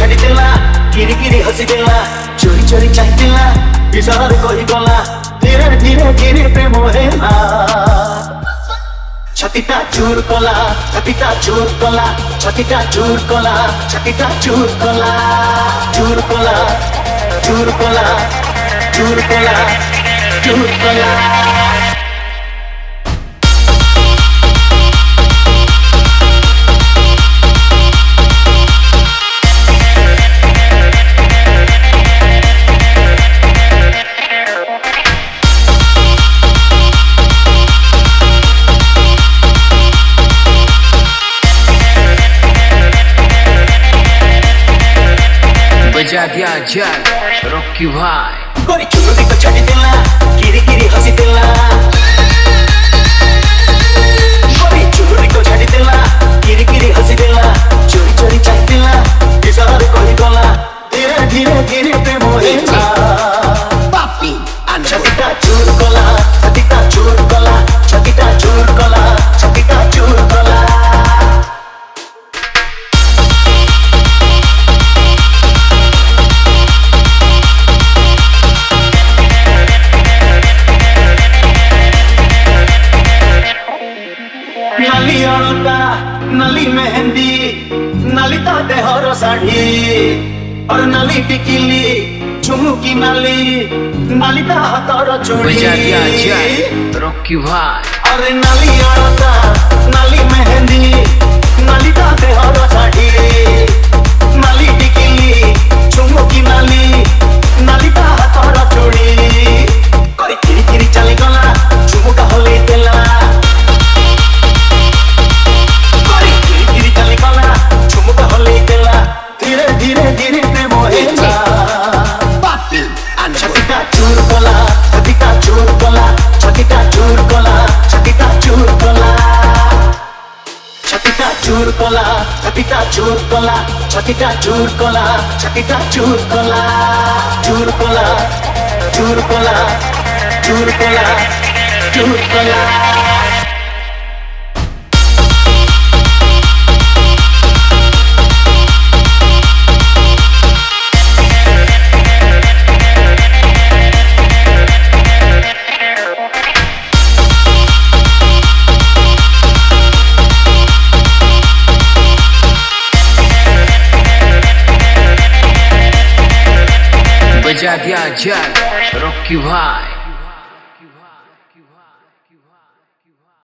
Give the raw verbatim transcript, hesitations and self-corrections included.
ଛାଡ଼ିଦେଲା କିରି କିରି ହସିଦେଲା ଚୋରି ଚୋରି ଚାହିଁଥିଲା ବିଷୟରେ କହିଗଲା ଧୀରେ ଧୀରେ ଧୀରେ ପ୍ରେମ ହେଲା छातीटा चूर कला छातीटा चूर कला छातीटा चूर कला छातीटा चूर कला चूर कला चूर कला चूर कला चूर कला बजा दिया जग रॉकी भाई गोरी चुनरी को छाड़ीदेला किरी किरी हसीदेला गोरी चुनरी को छाड़ीदेला किरी किरी हसीदेला चोरी चोरी चाहिदेला बिषୟରେ କହିଗଲା धीरे धीरे धीरे प्रेम ହେଲା पापी छातीटा चूर कला छातीटा चूर कला छातीटा चूर कला छातीटा चूर कला नाली अलता नाली मेहंदी नाली ता देहर साड़ी और नाली टिकिली झुमुकी नाली नाली ता हाथर चूड़ी बजा दिया जग रॉकी भाई अरे नाली अलता नाली मेहंदी नाली ता देहर साड़ी नाली टिकिली झुमुकी नाली नाली ता हाथर चूड़ी करी किरी किरी चली गला झुमुका होले देला धीरे धीरे धीरे प्रेम होला पापी छातीटा चूर कला छातीटा चूर कला छातीटा चूर कला छातीटा चूर कला छातीटा चूर कला छातीटा चूर कला छातीटा चूर कला छातीटा चूर कला चूर कला चूर कला चूर कला चूर कला बजा दिया जग रॉकी भाई